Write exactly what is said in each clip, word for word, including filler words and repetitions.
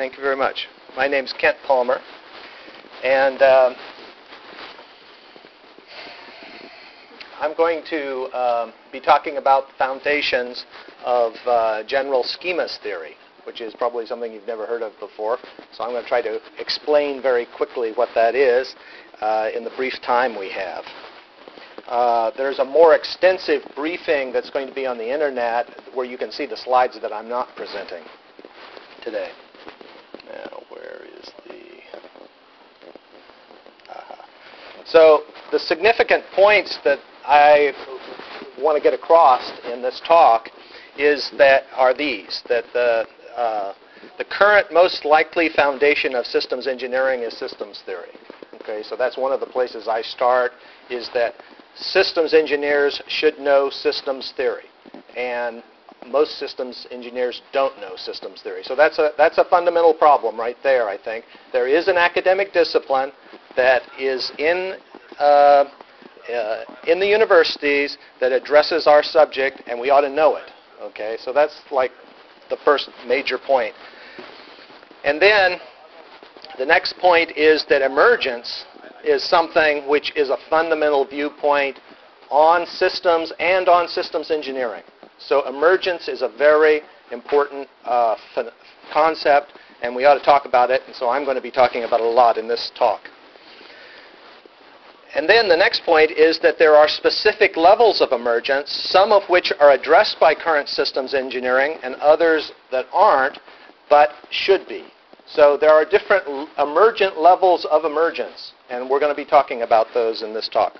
Thank you very much. My name's Kent Palmer, and um, I'm going to um, be talking about the foundations of uh, general schemas theory, which is probably something you've never heard of before. So I'm going to try to explain very quickly what that is uh, in the brief time we have. Uh, there's a more extensive briefing that's going to be on the internet where you can see the slides that I'm not presenting today. Now, where is the... Uh-huh. So the significant points that I want to get across in this talk is that are these, that the, uh, the current most likely foundation of systems engineering is systems theory. Okay, so that's one of the places I start, is that systems engineers should know systems theory, and most systems engineers don't know systems theory. So that's a that's a fundamental problem right there, I think. There is an academic discipline that is in uh, uh, in the universities that addresses our subject, and we ought to know it. Okay, so that's like the first major point. And then the next point is that emergence is something which is a fundamental viewpoint on systems and on systems engineering. So emergence is a very important uh, concept, and we ought to talk about it, and so I'm going to be talking about it a lot in this talk. And then the next point is that there are specific levels of emergence, some of which are addressed by current systems engineering and others that aren't, but should be. So there are different emergent levels of emergence, and we're going to be talking about those in this talk.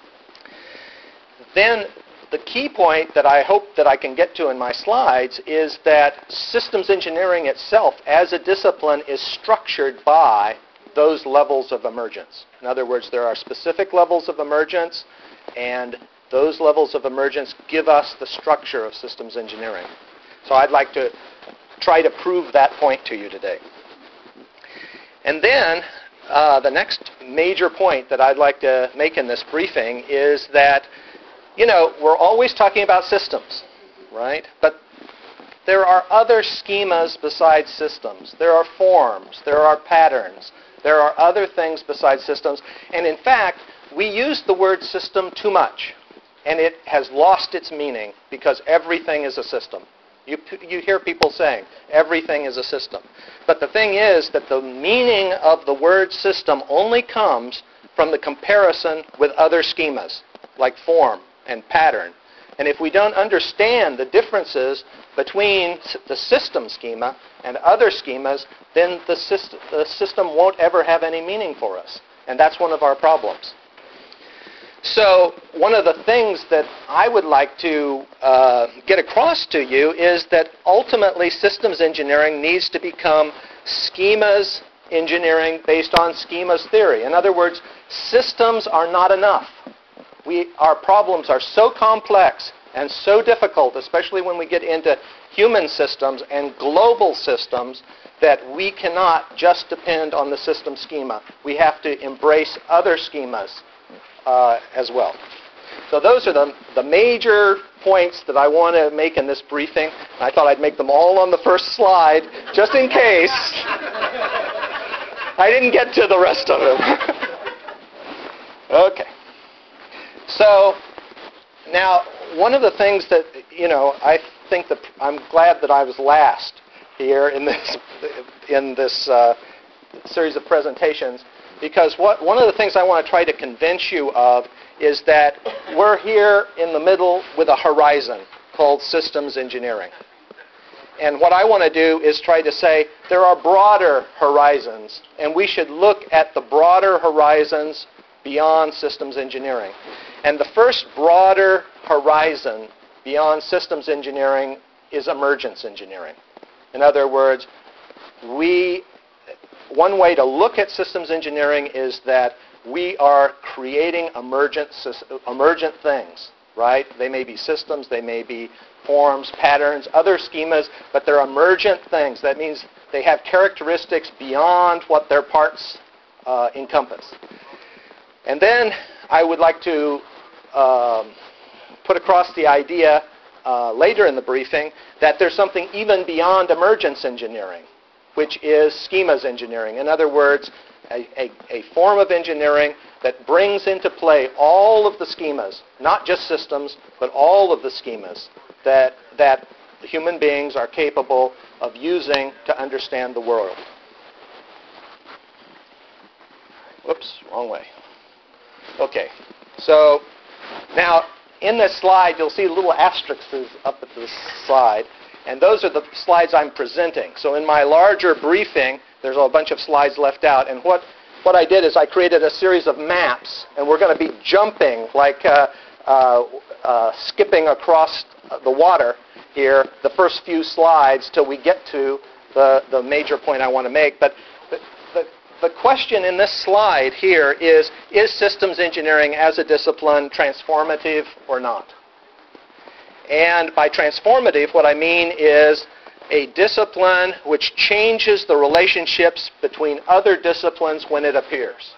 Then the key point that I hope that I can get to in my slides is that systems engineering itself as a discipline is structured by those levels of emergence. In other words, there are specific levels of emergence, and those levels of emergence give us the structure of systems engineering. So I'd like to try to prove that point to you today. And then uh, the next major point that I'd like to make in this briefing is that, you know, we're always talking about systems, right? But there are other schemas besides systems. There are forms. There are patterns. There are other things besides systems. And in fact, we use the word system too much, and it has lost its meaning because everything is a system. You, you hear people saying, everything is a system. But the thing is that the meaning of the word system only comes from the comparison with other schemas, like form and pattern. And if we don't understand the differences between the system schema and other schemas, then the system, the system won't ever have any meaning for us. And that's one of our problems. So one of the things that I would like to uh, get across to you is that ultimately systems engineering needs to become schemas engineering based on schemas theory. In other words, systems are not enough. We, our problems are so complex and so difficult, especially when we get into human systems and global systems, that we cannot just depend on the system schema. We have to embrace other schemas Uh, as well. So those are the, the major points that I want to make in this briefing. I thought I'd make them all on the first slide, just in case I didn't get to the rest of them. Okay. So now, one of the things that, you know, I think that I'm glad that I was last here in this, in this uh, series of presentations, because what, one of the things I want to try to convince you of is that we're here in the middle with a horizon called systems engineering. And what I want to do is try to say there are broader horizons, and we should look at the broader horizons beyond systems engineering. And the first broader horizon beyond systems engineering is emergence engineering. In other words, we One way to look at systems engineering is that we are creating emergent, emergent things, right? They may be systems, they may be forms, patterns, other schemas, but they're emergent things. That means they have characteristics beyond what their parts uh, encompass. And then I would like to um, put across the idea uh, later in the briefing that there's something even beyond emergence engineering, which is schemas engineering. In other words, a, a, a form of engineering that brings into play all of the schemas, not just systems, but all of the schemas that, that human beings are capable of using to understand the world. Whoops, wrong way. Okay, so now in this slide, you'll see little asterisks up at the side, and those are the slides I'm presenting. So in my larger briefing, there's a bunch of slides left out, and what, what I did is I created a series of maps, and we're going to be jumping, like uh, uh, uh, skipping across the water here, the first few slides till we get to the, the major point I want to make. But the, the, the question in this slide here is, is systems engineering as a discipline transformative or not? And by transformative, what I mean is a discipline which changes the relationships between other disciplines when it appears.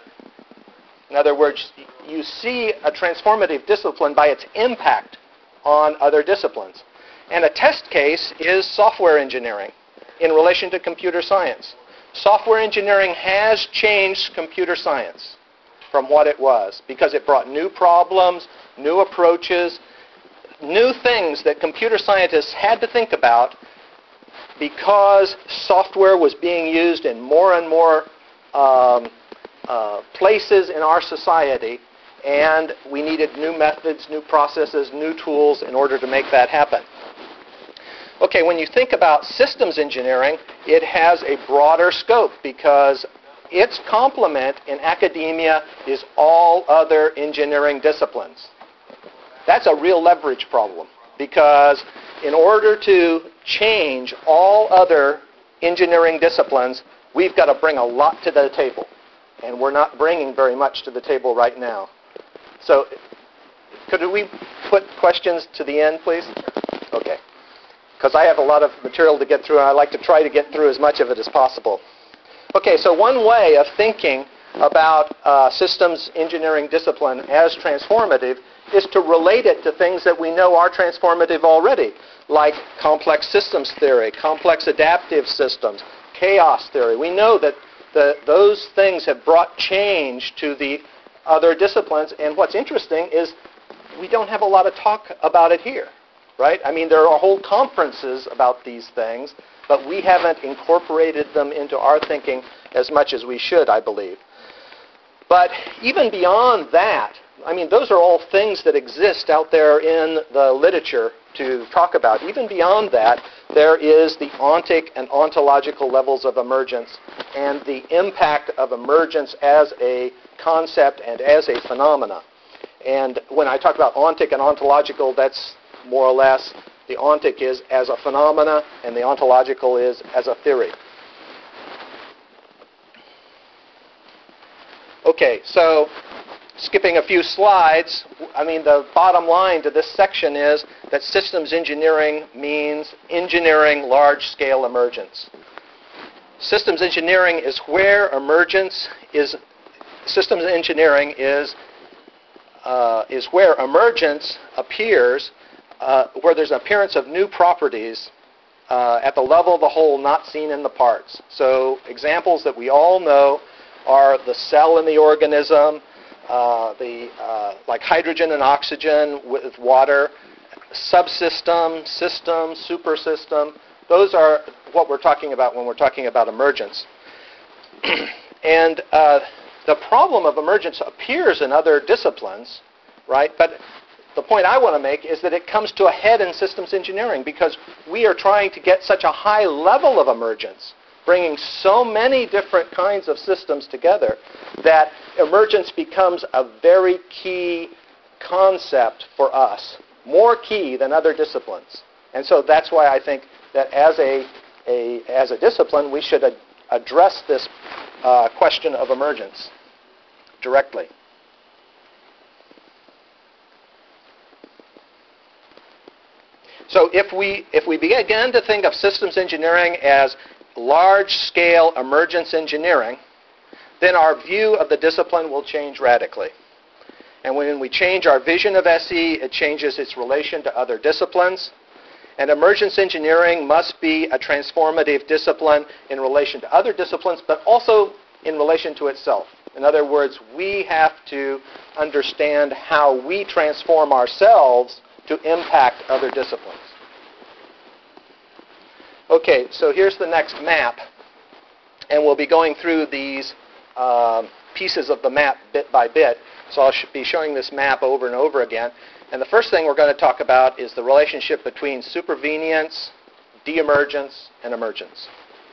In other words, you see a transformative discipline by its impact on other disciplines. And a test case is software engineering in relation to computer science. Software engineering has changed computer science from what it was because it brought new problems, new approaches, new things that computer scientists had to think about because software was being used in more and more um, uh, places in our society, and we needed new methods, new processes, new tools in order to make that happen. Okay, when you think about systems engineering, it has a broader scope because its complement in academia is all other engineering disciplines. That's a real leverage problem because in order to change all other engineering disciplines, we've got to bring a lot to the table. And we're not bringing very much to the table right now. So could we put questions to the end, please? Okay. Because I have a lot of material to get through, and I like to try to get through as much of it as possible. Okay, so one way of thinking about uh, systems engineering discipline as transformative is to relate it to things that we know are transformative already, like complex systems theory, complex adaptive systems, chaos theory. We know that the, those things have brought change to the other disciplines, and what's interesting is we don't have a lot of talk about it here, right? I mean, there are whole conferences about these things, but we haven't incorporated them into our thinking as much as we should, I believe. But even beyond that, I mean, those are all things that exist out there in the literature to talk about. Even beyond that, there is the ontic and ontological levels of emergence and the impact of emergence as a concept and as a phenomena. And when I talk about ontic and ontological, that's more or less the ontic is as a phenomena and the ontological is as a theory. Okay, so skipping a few slides, I mean, the bottom line to this section is that systems engineering means engineering large-scale emergence. Systems engineering is where emergence is, systems engineering is, uh, is where emergence appears, uh, where there's an appearance of new properties uh, at the level of the whole not seen in the parts. So examples that we all know are the cell in the organism, Uh, the, uh, like hydrogen and oxygen with water, subsystem, system, supersystem. Those are what we're talking about when we're talking about emergence. And uh, the problem of emergence appears in other disciplines, right? But the point I want to make is that it comes to a head in systems engineering because we are trying to get such a high level of emergence, bringing so many different kinds of systems together, that emergence becomes a very key concept for us, more key than other disciplines. And so that's why I think that as a, a, as a discipline, we should ad- address this uh, question of emergence directly. So if we, if we begin to think of systems engineering as large-scale emergence engineering, then our view of the discipline will change radically. And when we change our vision of S E, it changes its relation to other disciplines. And emergence engineering must be a transformative discipline in relation to other disciplines, but also in relation to itself. In other words, we have to understand how we transform ourselves to impact other disciplines. Okay, so here's the next map. And we'll be going through these um, pieces of the map bit by bit. So I'll sh- be showing this map over and over again. And the first thing we're going to talk about is the relationship between supervenience, de-emergence, and emergence.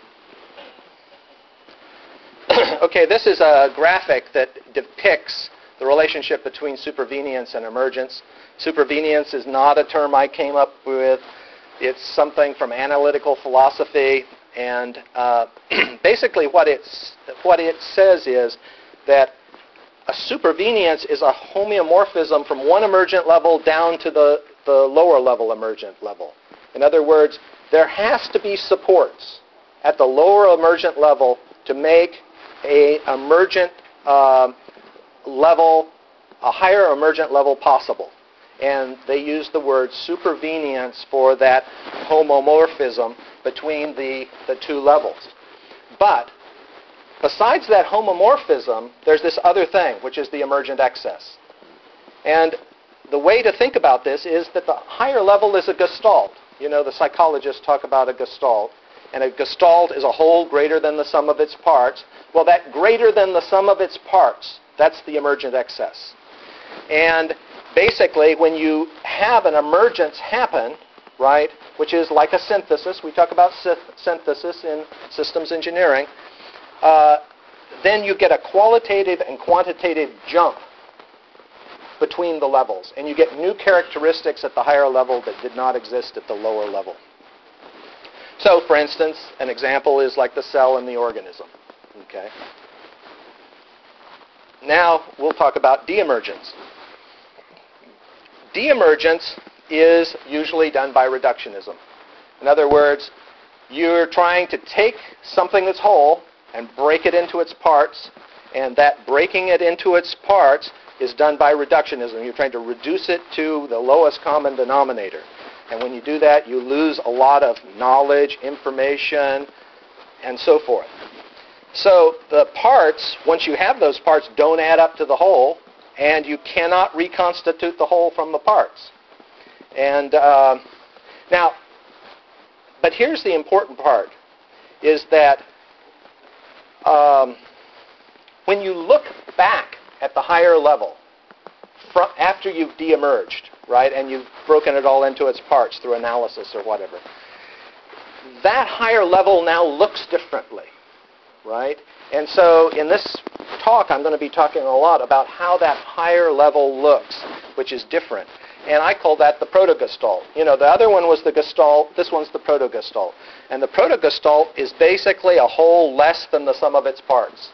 Okay, this is a graphic that depicts the relationship between supervenience and emergence. Supervenience is not a term I came up with. It's something from analytical philosophy. And uh, basically what, it's, what it says is that a supervenience is a homeomorphism from one emergent level down to the, the lower level emergent level. In other words, there has to be supports at the lower emergent level to make a emergent uh, level, a higher emergent level possible. And they use the word supervenience for that homomorphism between the, the two levels. But besides that homomorphism, there's this other thing, which is the emergent excess. And the way to think about this is that the higher level is a gestalt. You know, the psychologists talk about a gestalt. And a gestalt is a whole greater than the sum of its parts. Well, that greater than the sum of its parts, that's the emergent excess. And basically, when you have an emergence happen, right, which is like a synthesis, we talk about synthesis in systems engineering, uh, then you get a qualitative and quantitative jump between the levels. And you get new characteristics at the higher level that did not exist at the lower level. So, for instance, an example is like the cell in the organism. Okay. Now, we'll talk about de-emergence. De-emergence is usually done by reductionism. In other words, you're trying to take something that's whole and break it into its parts, and that breaking it into its parts is done by reductionism. You're trying to reduce it to the lowest common denominator. And when you do that, you lose a lot of knowledge, information, and so forth. So the parts, once you have those parts, don't add up to the whole, and you cannot reconstitute the whole from the parts. And uh, now, but here's the important part, is that um, when you look back at the higher level, from after you've de-emerged, right, and you've broken it all into its parts through analysis or whatever, that higher level now looks differently, right? And so in this talk, I'm going to be talking a lot about how that higher level looks, which is different. And I call that the proto-gestalt. You know, the other one was the gestalt. This one's the proto-gestalt. And the proto-gestalt is basically a whole less than the sum of its parts.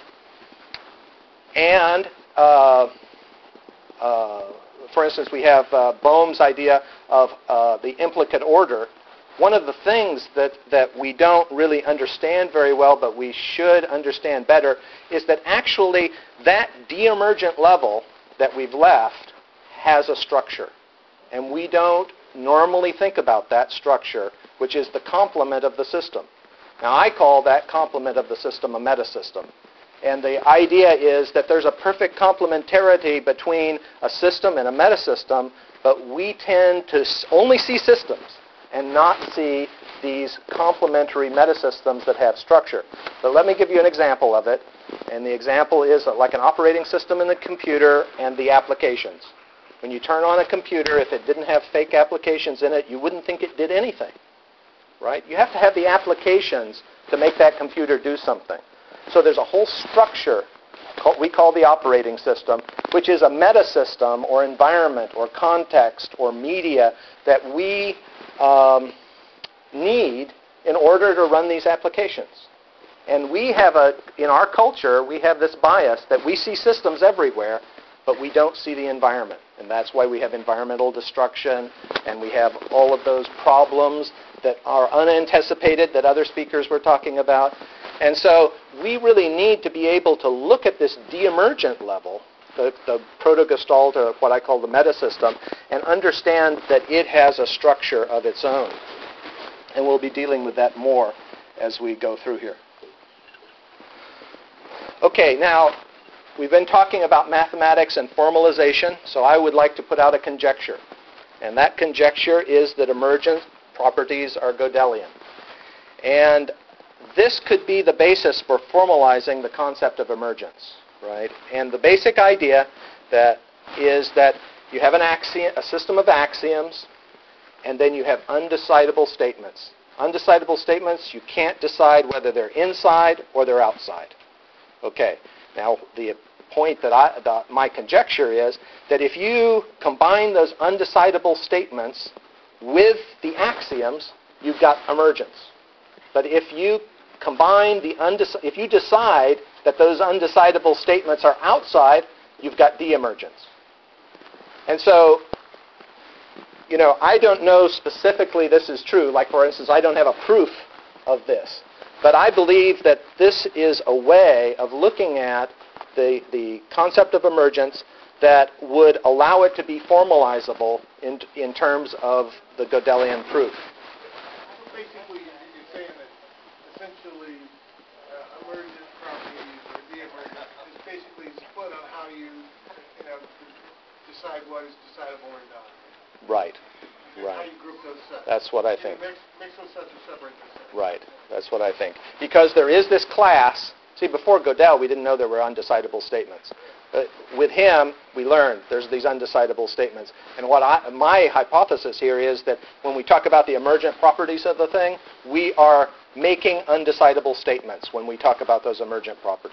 And, uh, uh, for instance, we have uh, Bohm's idea of uh, the implicate order. One of the things that, that we don't really understand very well, but we should understand better, is that actually that de-emergent level that we've left has a structure. And we don't normally think about that structure, which is the complement of the system. Now, I call that complement of the system a metasystem. And the idea is that there's a perfect complementarity between a system and a metasystem, but we tend to only see systems and not see these complementary metasystems that have structure. But let me give you an example of it. And the example is like an operating system in the computer and the applications. When you turn on a computer, if it didn't have fake applications in it, you wouldn't think it did anything, right? You have to have the applications to make that computer do something. So there's a whole structure we call the operating system, which is a metasystem or environment or context or media that we um, need in order to run these applications. And we have a, in our culture, we have this bias that we see systems everywhere, but we don't see the environment. And that's why we have environmental destruction, and we have all of those problems that are unanticipated that other speakers were talking about. And so we really need to be able to look at this de-emergent level, the, the proto-gestalt, or what I call the metasystem, and understand that it has a structure of its own. And we'll be dealing with that more as we go through here. Okay, now, we've been talking about mathematics and formalization, so I would like to put out a conjecture. And that conjecture is that emergent properties are Gödelian. And this could be the basis for formalizing the concept of emergence, right? And the basic idea that is that you have an axiom, a system of axioms, and then you have undecidable statements. Undecidable statements, you can't decide whether they're inside or they're outside. Okay, now the point that I, the, my conjecture is that if you combine those undecidable statements with the axioms, you've got emergence. But if you combine the undec- if you decide that those undecidable statements are outside, you've got de-emergence. And so, you know, I don't know specifically this is true. Like, for instance, I don't have a proof of this. But I believe that this is a way of looking at the, the concept of emergence that would allow it to be formalizable in, in terms of the Gödelian proof. So basically, you're saying that essentially uh, emergent properties or de-emergent is basically split on how you, you know, decide what is decidable or not. Right. And Right. how you group those sets. That's what I And think. It makes, makes those sets or separate those sets. Right. That's what I think. Because there is this class. See, before Gödel, we didn't know there were undecidable statements. But with him, we learned there's these undecidable statements. And what I, my hypothesis here is that when we talk about the emergent properties of the thing, we are making undecidable statements when we talk about those emergent properties.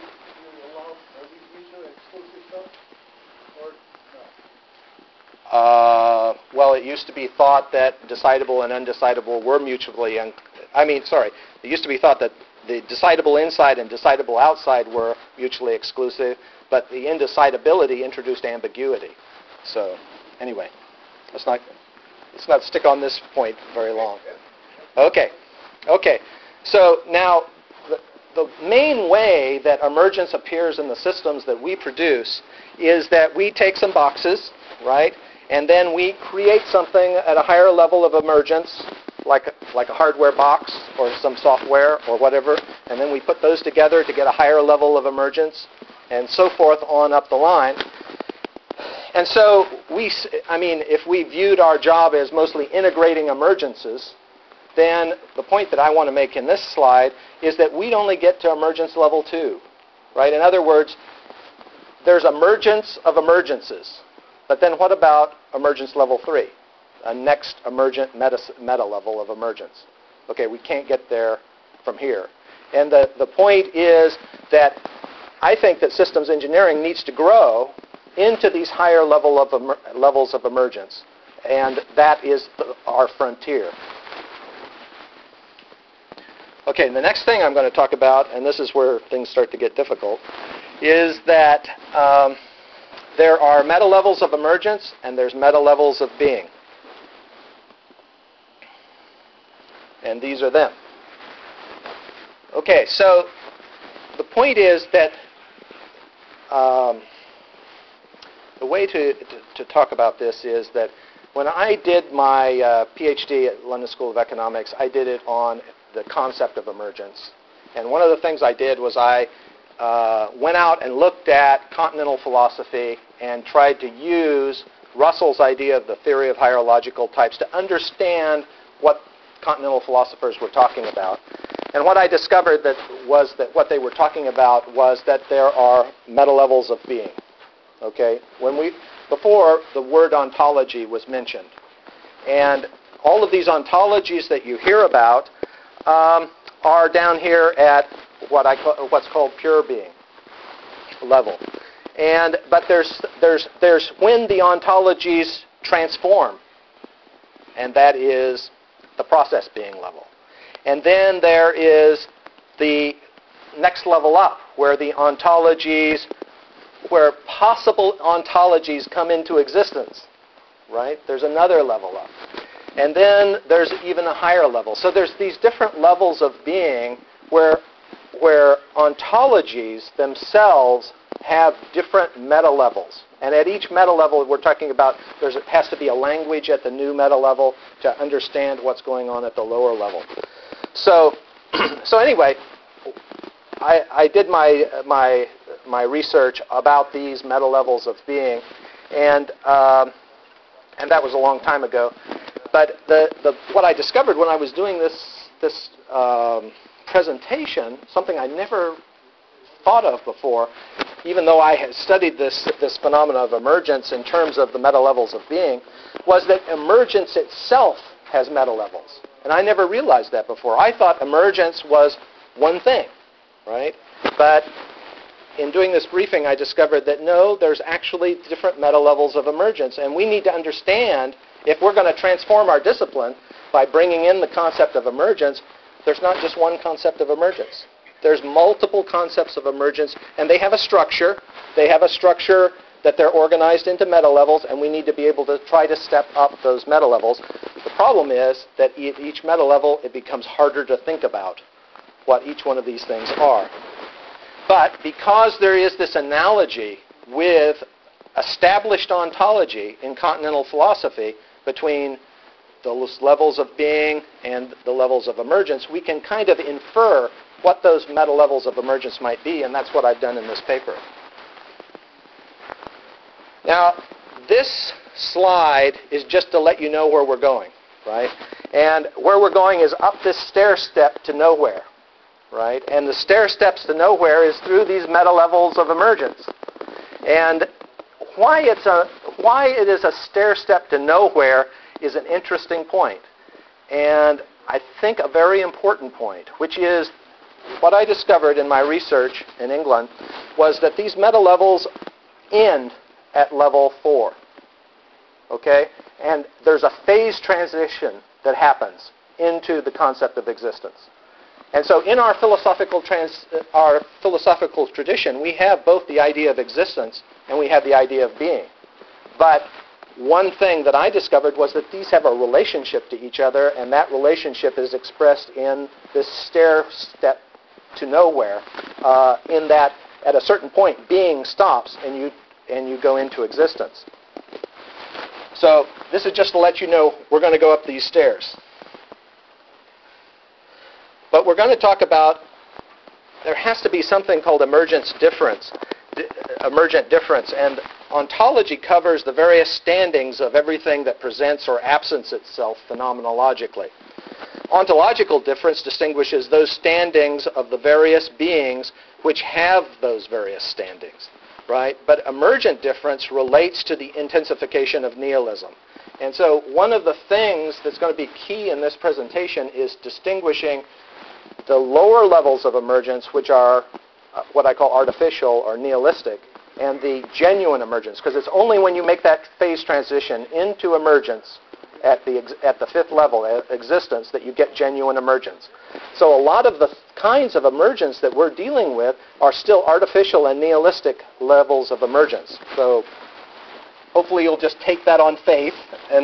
Uh, well, it used to be thought that decidable and undecidable were mutually, un- I mean, sorry, it used to be thought that the decidable inside and decidable outside were mutually exclusive, but the indecidability introduced ambiguity. So, anyway, let's not, let's not stick on this point very long. Okay, okay. So now, the, the main way that emergence appears in the systems that we produce is that we take some boxes, right? And then we create something at a higher level of emergence, like a, like a hardware box or some software or whatever, and then we put those together to get a higher level of emergence, and so forth on up the line. And so we, I mean, if we viewed our job as mostly integrating emergences, then the point that I want to make in this slide is that we'd only get to emergence level two, right? In other words, there's emergence of emergences. But then what about emergence level three, a next emergent meta, meta level of emergence? Okay, we can't get there from here. And the, the point is that I think that systems engineering needs to grow into these higher level of emer, levels of emergence. And that is the, our frontier. Okay, and the next thing I'm going to talk about, and this is where things start to get difficult, is that um, there are meta levels of emergence and there's meta levels of being. And these are them. Okay, so the point is that um, the way to, to, to talk about this is that when I did my uh, PhD at London School of Economics, I did it on the concept of emergence. And one of the things I did was I uh, went out and looked at continental philosophy and tried to use Russell's idea of the theory of hierological types to understand what continental philosophers were talking about. And what I discovered that was that what they were talking about was that there are meta levels of being. Okay? When we before the word ontology was mentioned. And all of these ontologies that you hear about um, are down here at what I call, what's called pure being level. And but there's there's there's when the ontologies transform, and that is the process being level. And then there is the next level up, where the ontologies, where possible ontologies come into existence, right? There's another level up. And then there's even a higher level. So there's these different levels of being where, where ontologies themselves have different meta levels. And at each meta level, we're talking about there has to be a language at the new meta level to understand what's going on at the lower level. So, so anyway, I, I did my, my, my research about these meta levels of being, and, um, and that was a long time ago. But the, the, what I discovered when I was doing this, this um, presentation, something I never thought of before, even though I had studied this, this phenomena of emergence in terms of the meta levels of being, was that emergence itself has meta levels. And I never realized that before. I thought emergence was one thing, right? But in doing this briefing, I discovered that no, there's actually different meta levels of emergence. And we need to understand, if we're going to transform our discipline by bringing in the concept of emergence, there's not just one concept of emergence. There's multiple concepts of emergence, and they have a structure. They have a structure that they're organized into meta levels, and we need to be able to try to step up those meta levels. The problem is that at each meta level, it becomes harder to think about what each one of these things are. But because there is this analogy with established ontology in continental philosophy between those levels of being and the levels of emergence, we can kind of infer what those meta levels of emergence might be, and that's what I've done in this paper. Now, this slide is just to let you know where we're going, right? And where we're going is up this stair step to nowhere, right? And the stair steps to nowhere is through these meta levels of emergence. And why it's a why it is a stair step to nowhere is an interesting point, and I think a very important point, which is what I discovered in my research in England was that these meta levels end at level four. Okay? And there's a phase transition that happens into the concept of existence. And so in our philosophical trans, our philosophical tradition, we have both the idea of existence and we have the idea of being. But one thing that I discovered was that these have a relationship to each other, and that relationship is expressed in this stair step to nowhere, uh, in that at a certain point being stops and you and you go into existence. So this is just to let you know we're going to go up these stairs. But we're going to talk about there has to be something called emergence difference, d- emergent difference, and ontology covers the various standings of everything that presents or absents itself phenomenologically. Ontological difference distinguishes those standings of the various beings which have those various standings, right? But emergent difference relates to the intensification of nihilism. And so one of the things that's going to be key in this presentation is distinguishing the lower levels of emergence, which are uh, what I call artificial or nihilistic, and the genuine emergence, because it's only when you make that phase transition into emergence at the ex- at the fifth level, uh, existence, that you get genuine emergence. So a lot of the th- kinds of emergence that we're dealing with are still artificial and nihilistic levels of emergence. So hopefully you'll just take that on faith and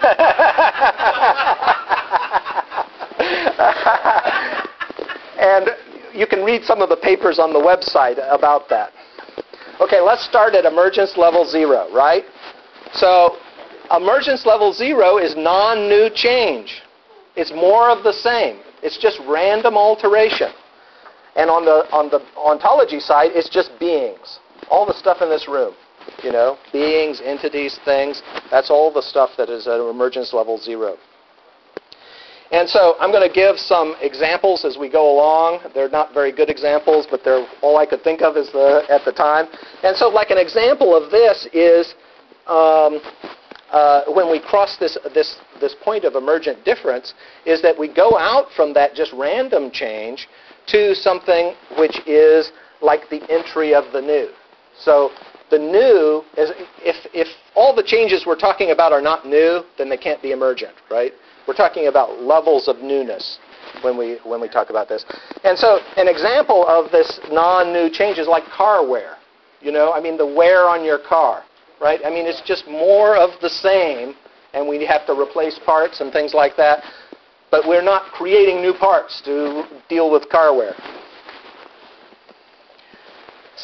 and you can read some of the papers on the website about that. Okay, let's start at emergence level zero, right? So emergence level zero is non-new change. It's more of the same. It's just random alteration. And on the on the ontology side, it's just beings. All the stuff in this room, you know, beings, entities, things, that's all the stuff that is at emergence level zero. And so I'm going to give some examples as we go along. They're not very good examples, but they're all I could think of as the, at the time. And so like an example of this is um, uh, when we cross this, this, this point of emergent difference, is that we go out from that just random change to something which is like the entry of the new. So the new, is if, if all the changes we're talking about are not new, then they can't be emergent, right? We're talking about levels of newness when we when we talk about this. And so an example of this non-new change is like car wear. You know, I mean the wear on your car, right? I mean it's just more of the same, and we have to replace parts and things like that. But we're not creating new parts to deal with car wear.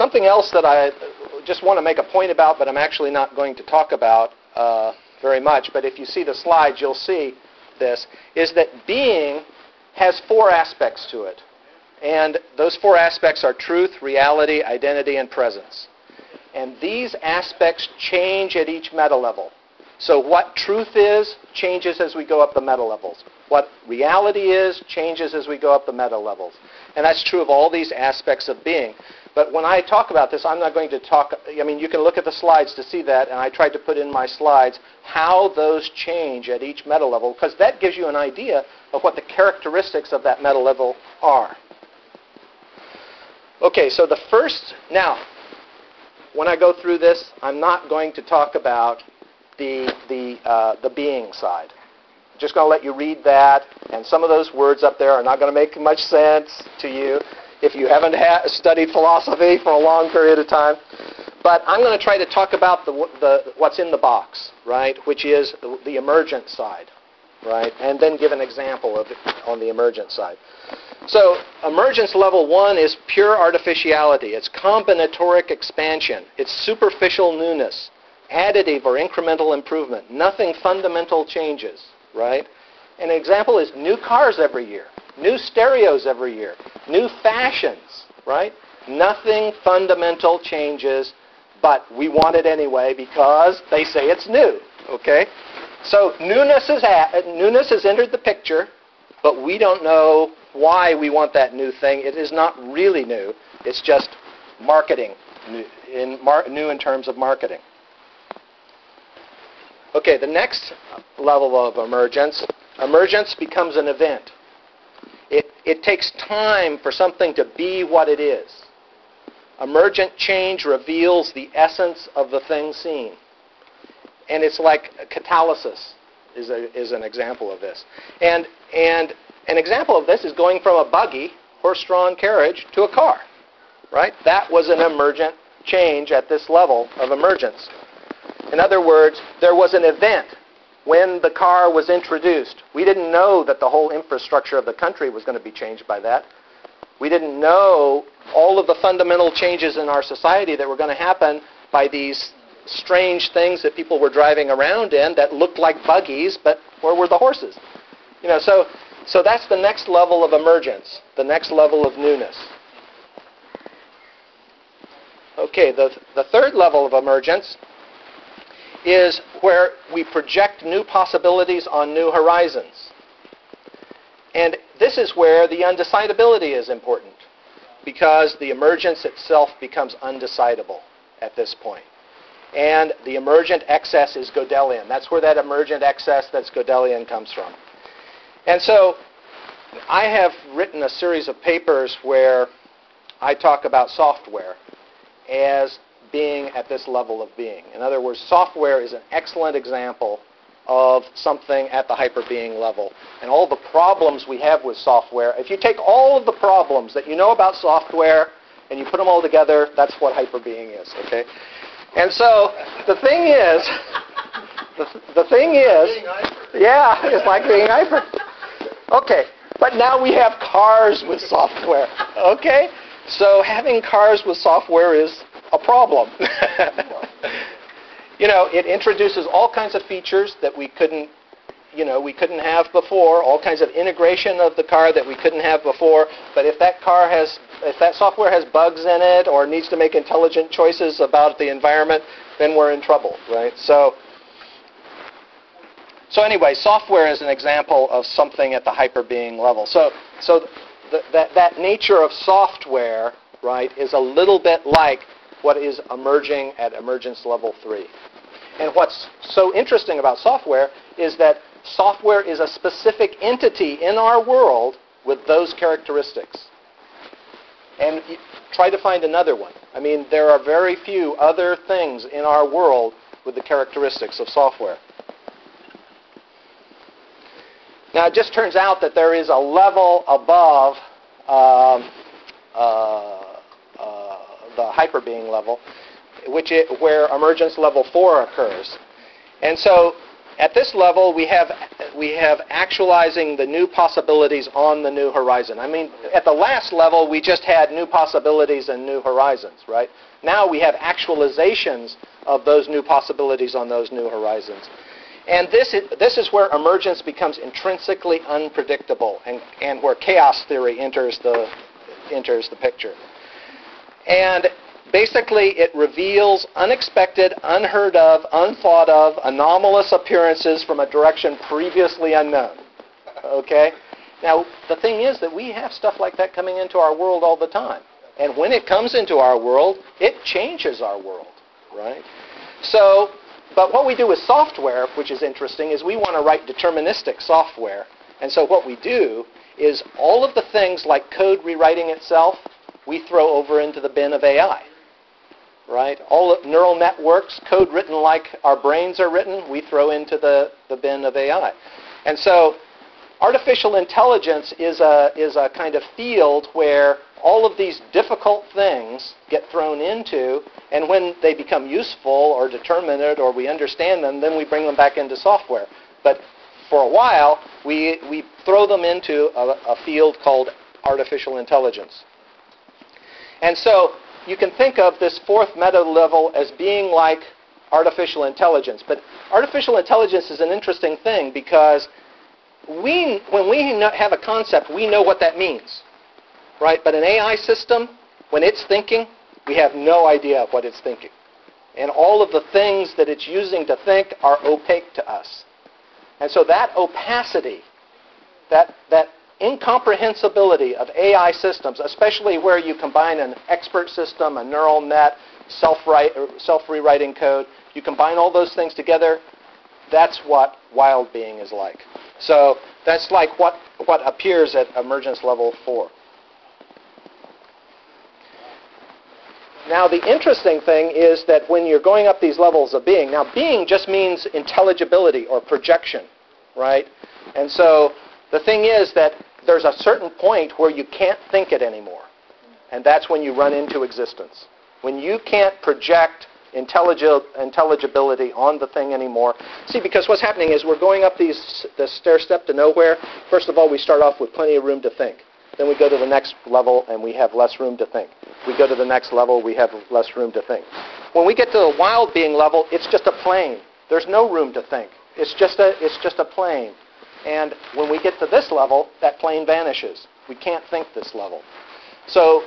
something else that I just want to make a point about, but I'm actually not going to talk about uh, very much, but if you see the slides, you'll see this, is that being has four aspects to it. And those four aspects are truth, reality, identity, and presence. And these aspects change at each meta level. So what truth is changes as we go up the meta levels. What reality is changes as we go up the meta levels. And that's true of all these aspects of being. But when I talk about this, I'm not going to talk, I mean, you can look at the slides to see that, and I tried to put in my slides how those change at each meta level, because that gives you an idea of what the characteristics of that meta level are. Okay, so the first, now, when I go through this, I'm not going to talk about the, the, uh, the being side. I'm just going to let you read that, and some of those words up there are not going to make much sense to you if you haven't ha- studied philosophy for a long period of time. But I'm going to try to talk about the, the, what's in the box, right, which is the, the emergent side, right, and then give an example of it on the emergent side. So emergence level one is pure artificiality. It's combinatoric expansion. It's superficial newness, additive or incremental improvement. Nothing fundamental changes, right? An example is new cars every year, new stereos every year, new fashions, right? Nothing fundamental changes, but we want it anyway because they say it's new, okay? So newness is at, newness has entered the picture, but we don't know why we want that new thing. It is not really new. It's just marketing, new in, mar- new in terms of marketing. Okay, the next level of emergence, emergence becomes an event. It, it takes time for something to be what it is. Emergent change reveals the essence of the thing seen. And it's like catalysis is, a, is an example of this. And, and an example of this is going from a buggy, horse-drawn carriage, to a car. Right? That was an emergent change at this level of emergence. In other words, there was an event when the car was introduced. We didn't know that the whole infrastructure of the country was going to be changed by that. We didn't know all of the fundamental changes in our society that were going to happen by these strange things that people were driving around in that looked like buggies, but where were the horses? You know, so, so that's the next level of emergence, the next level of newness. Okay, the, the third level of emergence is where we project new possibilities on new horizons. And this is where the undecidability is important, because the emergence itself becomes undecidable at this point. And the emergent excess is Gödelian. That's where that emergent excess that's Gödelian comes from. And so I have written a series of papers where I talk about software as being at this level of being. In other words, software is an excellent example of something at the hyperbeing level. And all the problems we have with software, if you take all of the problems that you know about software and you put them all together, that's what hyperbeing is, okay? And so the thing is, the, the thing is, yeah, it's like being hyper. Okay, but now we have cars with software, okay? So having cars with software is a problem. You know, it introduces all kinds of features that we couldn't, you know, we couldn't have before, all kinds of integration of the car that we couldn't have before. But if that car has, if that software has bugs in it or needs to make intelligent choices about the environment, then we're in trouble, right? So, so anyway, software is an example of something at the hyperbeing level. So, so th- that that nature of software, right, is a little bit like what is emerging at emergence level three. And what's so interesting about software is that software is a specific entity in our world with those characteristics. And try to find another one. I mean, there are very few other things in our world with the characteristics of software. Now, it just turns out that there is a level above um, uh, uh, the hyperbeing level, which it, where emergence level four occurs. And so at this level, we have we have actualizing the new possibilities on the new horizon. I mean, at the last level, we just had new possibilities and new horizons, right? Now we have actualizations of those new possibilities on those new horizons. And this is, this is where emergence becomes intrinsically unpredictable and, and where chaos theory enters the, enters the picture. And basically, it reveals unexpected, unheard of, unthought of, anomalous appearances from a direction previously unknown. Okay? Now, the thing is that we have stuff like that coming into our world all the time. And when it comes into our world, it changes our world, right? So, but what we do with software, which is interesting, is we want to write deterministic software. And so what we do is all of the things like code rewriting itself, we throw over into the bin of A I. Right? All neural networks, code written like our brains are written, we throw into the, the bin of A I. And so artificial intelligence is a, is a kind of field where all of these difficult things get thrown into, and when they become useful or determinate or we understand them, then we bring them back into software. But for a while, we, we throw them into a, a field called artificial intelligence. And so you can think of this fourth meta level as being like artificial intelligence. But artificial intelligence is an interesting thing because we, when we have a concept, we know what that means. Right? But an A I system, when it's thinking, we have no idea what it's thinking. And all of the things that it's using to think are opaque to us. And so that opacity, that, that incomprehensibility of A I systems, especially where you combine an expert system, a neural net, self-write, self-rewriting code, you combine all those things together, that's what wild being is like. So that's like what, what appears at emergence level four. Now the interesting thing is that when you're going up these levels of being, now being just means intelligibility or projection, right? And so the thing is that there's a certain point where you can't think it anymore. And that's when you run into existence. When you can't project intellig- intelligibility on the thing anymore. See, because what's happening is we're going up these, this stair step to nowhere. First of all, we start off with plenty of room to think. Then we go to the next level and we have less room to think. We go to the next level, we have less room to think. When we get to the wild being level, it's just a plane. There's no room to think. It's just a, it's just a plane. And when we get to this level, that plane vanishes. We can't think this level. So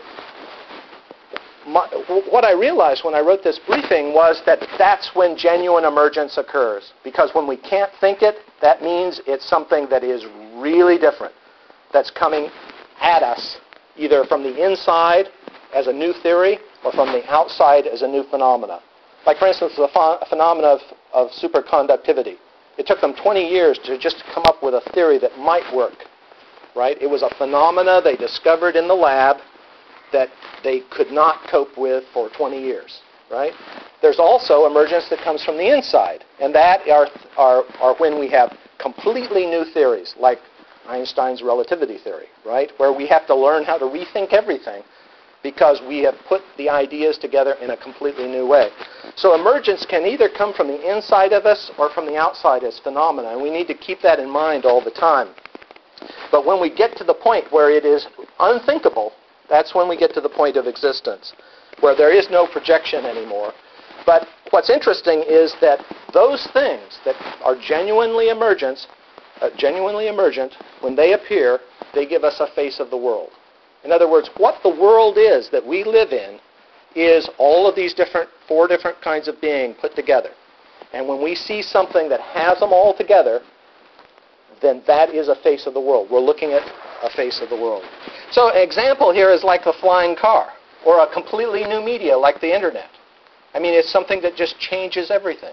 my, what I realized when I wrote this briefing was that that's when genuine emergence occurs. Because when we can't think it, that means it's something that is really different, that's coming at us, either from the inside as a new theory or from the outside as a new phenomena. Like, for instance, the ph- phenomena of, of superconductivity. It took them twenty years to just come up with a theory that might work, right? It was a phenomena they discovered in the lab that they could not cope with for twenty years, right? There's also emergence that comes from the inside, and that are, are, are when we have completely new theories, like Einstein's relativity theory, right? Where we have to learn how to rethink everything because we have put the ideas together in a completely new way. So emergence can either come from the inside of us or from the outside as phenomena, and we need to keep that in mind all the time. But when we get to the point where it is unthinkable, that's when we get to the point of existence, where there is no projection anymore. But what's interesting is that those things that are genuinely emergent, uh, genuinely emergent, when they appear, they give us a face of the world. In other words, what the world is that we live in is all of these different, four different kinds of being put together. And when we see something that has them all together, then that is a face of the world. We're looking at a face of the world. So an example here is like the flying car, or a completely new media like the internet. I mean, it's something that just changes everything.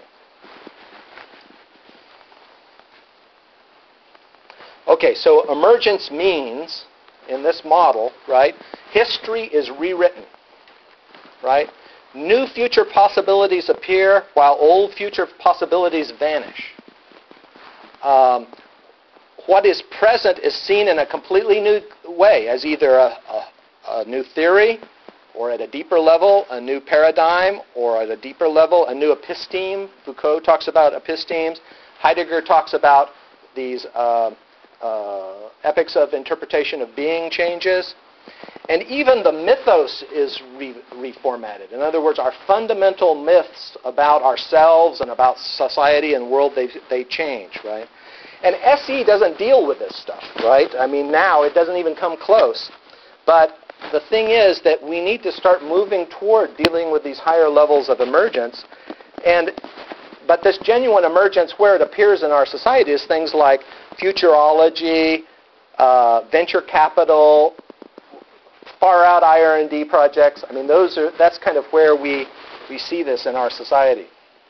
Okay, so emergence means, in this model, right, history is rewritten, right? New future possibilities appear while old future possibilities vanish. Um, what is present is seen in a completely new way, as either a, a, a new theory, or at a deeper level, a new paradigm, or at a deeper level, a new episteme. Foucault talks about epistemes. Heidegger talks about these uh, uh, epics of interpretation of being changes. And even the mythos is re- reformatted. In other words, our fundamental myths about ourselves and about society and world, they, they change, right? And S E doesn't deal with this stuff, right? I mean, now it doesn't even come close. But the thing is that we need to start moving toward dealing with these higher levels of emergence. And but this genuine emergence, where it appears in our society, is things like futurology, uh, venture capital, far-out I R and D projects. I mean, those are that's kind of where we we see this in our society.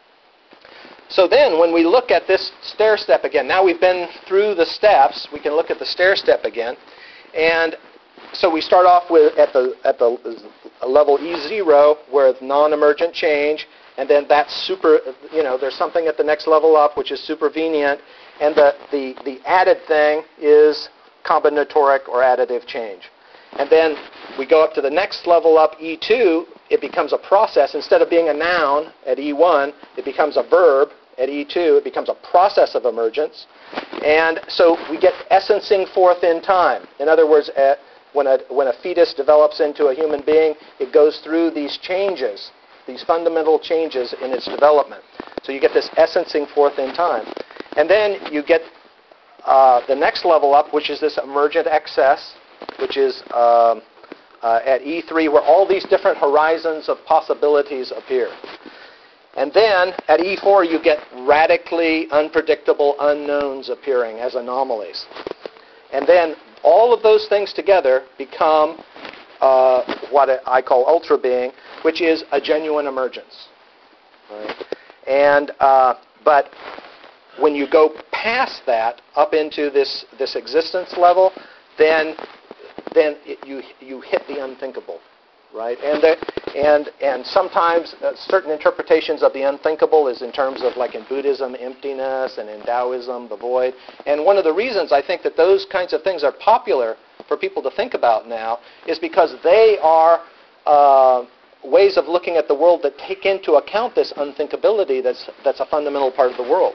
So then, when we look at this stair step again, now we've been through the steps. We can look at the stair step again, and so we start off with at the at the level E zero, where non-emergent change, and then that's super. You know, there's something at the next level up which is supervenient, and the the the added thing is combinatoric or additive change. And then we go up to the next level up, E two. It becomes a process. Instead of being a noun at E one, it becomes a verb at E two. It becomes a process of emergence. And so we get essencing forth in time. In other words, at, when, a, when a fetus develops into a human being, it goes through these changes, these fundamental changes in its development. So you get this essencing forth in time. And then you get uh, the next level up, which is this emergent excess, which is um, uh, at E three, where all these different horizons of possibilities appear. And then at E four, you get radically unpredictable unknowns appearing as anomalies. And then all of those things together become uh, what I call ultra being, which is a genuine emergence. Right? And uh, but when you go past that up into this this existence level, then then it, you you hit the unthinkable, right? And the, and and sometimes uh, certain interpretations of the unthinkable is in terms of, like in Buddhism, emptiness, and in Taoism, the void. And one of the reasons I think that those kinds of things are popular for people to think about now is because they are uh, ways of looking at the world that take into account this unthinkability that's that's a fundamental part of the world.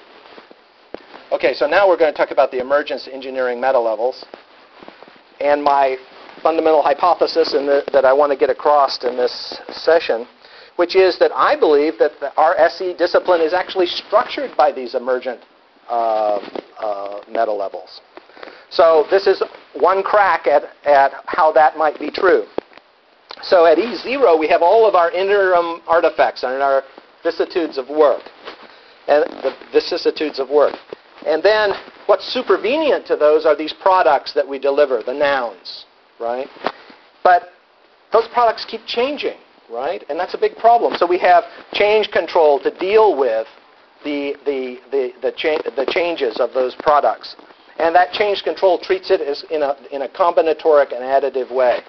Okay, so now we're going to talk about the emergence engineering meta levels. And my fundamental hypothesis in the, that I want to get across in this session, which is that I believe that the, our S E discipline is actually structured by these emergent uh, uh, meta levels. So this is one crack at, at how that might be true. So at E zero, we have all of our interim artifacts and our vicissitudes of work, and the vicissitudes of work. And then what's supervenient to those are these products that we deliver, the nouns, right? But those products keep changing, right? And that's a big problem. So we have change control to deal with the, the, the, the, cha- the changes of those products. And that change control treats it as in a, in a combinatoric and additive way.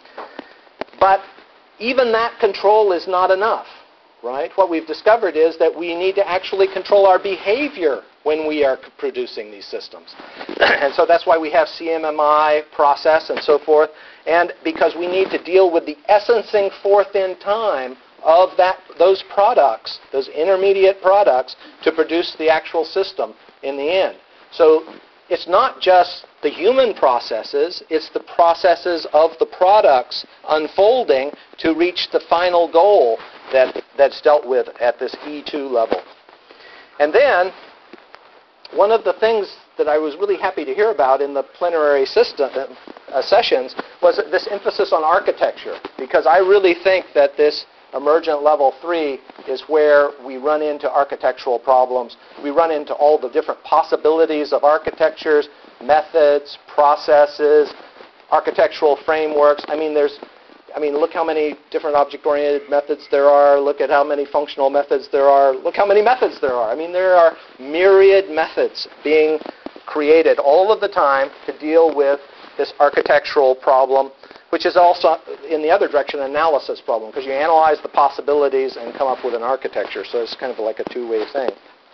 But even that control is not enough, right? What we've discovered is that we need to actually control our behavior when we are producing these systems. And so that's why we have C M M I process and so forth, and because we need to deal with the essencing forth in time of that, those products, those intermediate products, to produce the actual system in the end. So it's not just the human processes, it's the processes of the products unfolding to reach the final goal that, that's dealt with at this E two level. And then, one of the things that I was really happy to hear about in the plenary system, uh, sessions was this emphasis on architecture, because I really think that this emergent level three is where we run into architectural problems. We run into all the different possibilities of architectures, methods, processes, architectural frameworks. I mean, there's I mean, look how many different object-oriented methods there are. Look at how many functional methods there are. Look how many methods there are. I mean, there are myriad methods being created all of the time to deal with this architectural problem, which is also, in the other direction, an analysis problem, because you analyze the possibilities and come up with an architecture. So it's kind of like a two-way thing.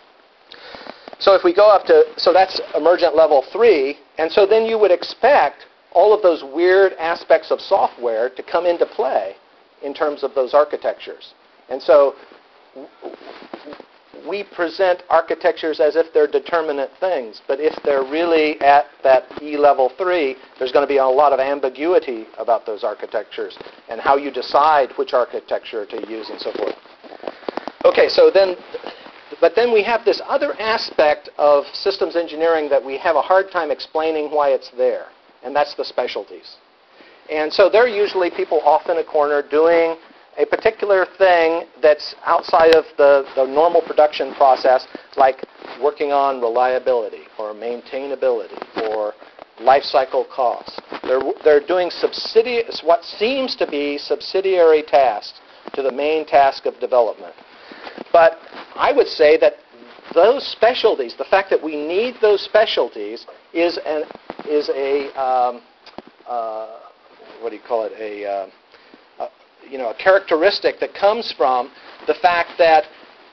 So if we go up to, so that's emergent level three, and so then you would expect all of those weird aspects of software to come into play in terms of those architectures. And so we present architectures as if they're determinate things, but if they're really at that E level three, there's going to be a lot of ambiguity about those architectures and how you decide which architecture to use and so forth. Okay, so then, but then we have this other aspect of systems engineering that we have a hard time explaining why it's there, and that's the specialties. And so they're usually people off in a corner doing a particular thing that's outside of the, the normal production process, like working on reliability or maintainability or life cycle costs. They're, they're doing subsidiary, what seems to be subsidiary tasks to the main task of development. But I would say that those specialties, the fact that we need those specialties is, an, is a, um, uh, what do you call it, a... Uh, you know, a characteristic that comes from the fact that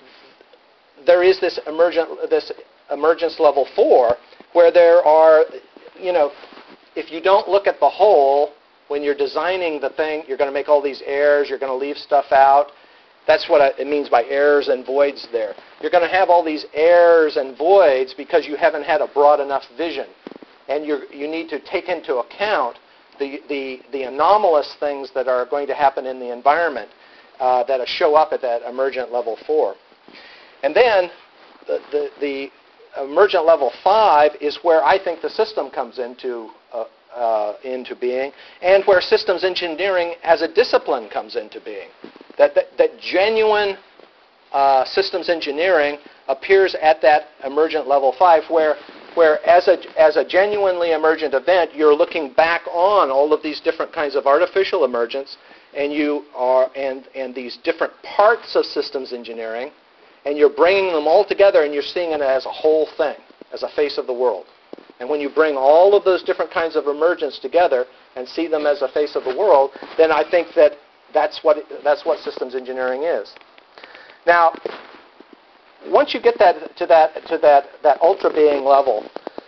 there is this emergent, this emergence level four, where there are, you know, if you don't look at the whole when you're designing the thing, you're going to make all these errors. You're going to leave stuff out. That's what it means by errors and voids there. You're going to have all these errors and voids because you haven't had a broad enough vision, and you you need to take into account The, the, the anomalous things that are going to happen in the environment uh, that show up at that emergent level four. And then the, the, the emergent level five is where I think the system comes into, uh, uh, into being, and where systems engineering as a discipline comes into being. That, that, that genuine uh, systems engineering appears at that emergent level five, where where as a, as a genuinely emergent event, you're looking back on all of these different kinds of artificial emergence, and you are and, and these different parts of systems engineering, and you're bringing them all together, and you're seeing it as a whole thing, as a face of the world. And when you bring all of those different kinds of emergence together and see them as a face of the world, then I think that that's what, that's what systems engineering is. Now, once you get that to that to that that ultra being level,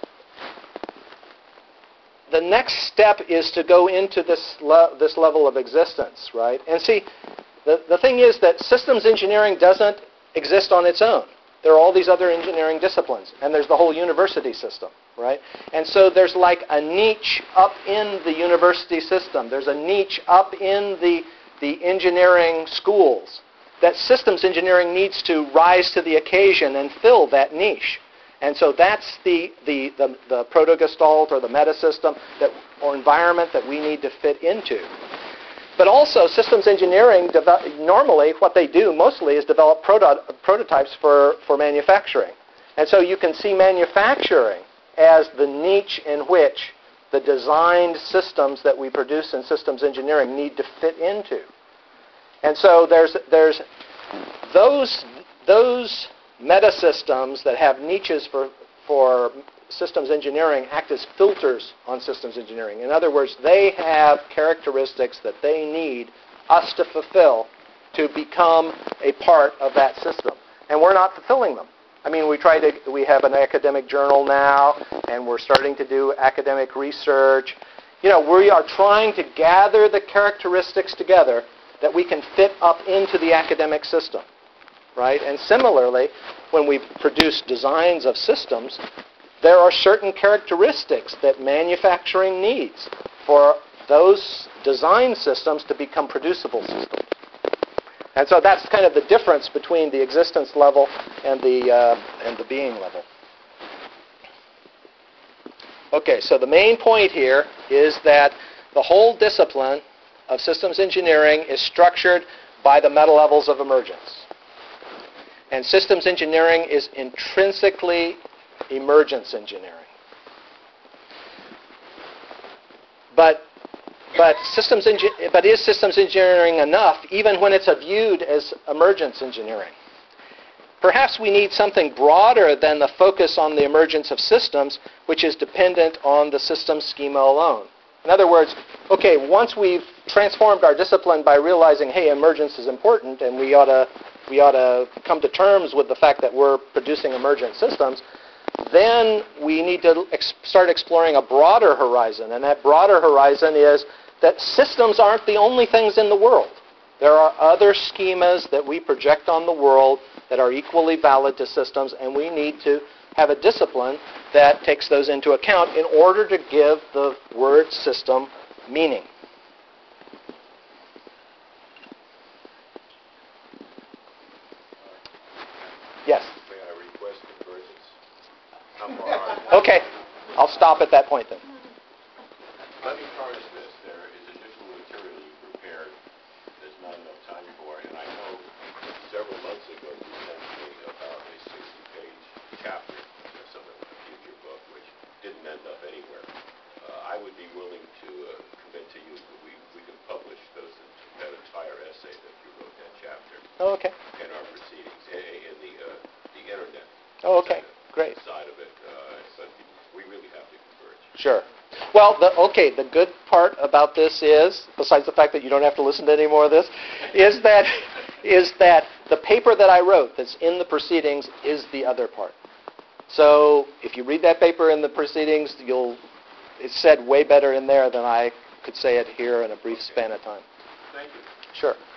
the next step is to go into this le this level of existence, right? And see, the the thing is that systems engineering doesn't exist on its own. There are all these other engineering disciplines, and there's the whole university system, right? And so there's like a niche up in the university system. There's a niche up in the the engineering schools that systems engineering needs to rise to the occasion and fill that niche. And so that's the, the, the, the proto-gestalt or the meta-system that, or environment that we need to fit into. But also, systems engineering, normally what they do mostly is develop proto prototypes for, for manufacturing. And so you can see manufacturing as the niche in which the designed systems that we produce in systems engineering need to fit into. And so there's, there's those, those meta-systems that have niches for, for systems engineering act as filters on systems engineering. In other words, they have characteristics that they need us to fulfill to become a part of that system. And we're not fulfilling them. I mean, we try to, we have an academic journal now, and we're starting to do academic research. You know, we are trying to gather the characteristics together that we can fit up into the academic system, right? And similarly, when we produce designs of systems, there are certain characteristics that manufacturing needs for those design systems to become producible systems. And so that's kind of the difference between the existence level and the, uh, and the being level. Okay, so the main point here is that the whole discipline of systems engineering is structured by the meta levels of emergence. And systems engineering is intrinsically emergence engineering. But, but, systems engi- but is systems engineering enough even when it's viewed as emergence engineering? Perhaps we need something broader than the focus on the emergence of systems, which is dependent on the systems schema alone. In other words, okay, once we've transformed our discipline by realizing, hey, emergence is important, and we ought to we ought to come to terms with the fact that we're producing emergent systems, then we need to ex- start exploring a broader horizon. And that broader horizon is that systems aren't the only things in the world. There are other schemas that we project on the world that are equally valid to systems, and we need to have a discipline that takes those into account in order to give the word system meaning. Yes? May I request convergence? How far are you? Okay. I'll stop at that point then. Let me harness this. There is additional material you prepared there's not enough time for, and I know several months ago you sent me about a sixty-page chapter of some of the future book, which didn't end up anywhere. Uh, I would be willing to uh, commit to you that we, we can publish those, that entire essay that you wrote, that chapter, Oh, okay. in our proceedings, in, in the, uh, the internet. Oh, okay. side- Great. Side of it, uh, but we really have to converge. Sure. Well, the, okay, the good part about this is, besides the fact that you don't have to listen to any more of this, is that is that the paper that I wrote that's in the proceedings is the other part. So if you read that paper in the proceedings, you'll it's said way better in there than I could say it here in a brief span of time. Thank you. Sure.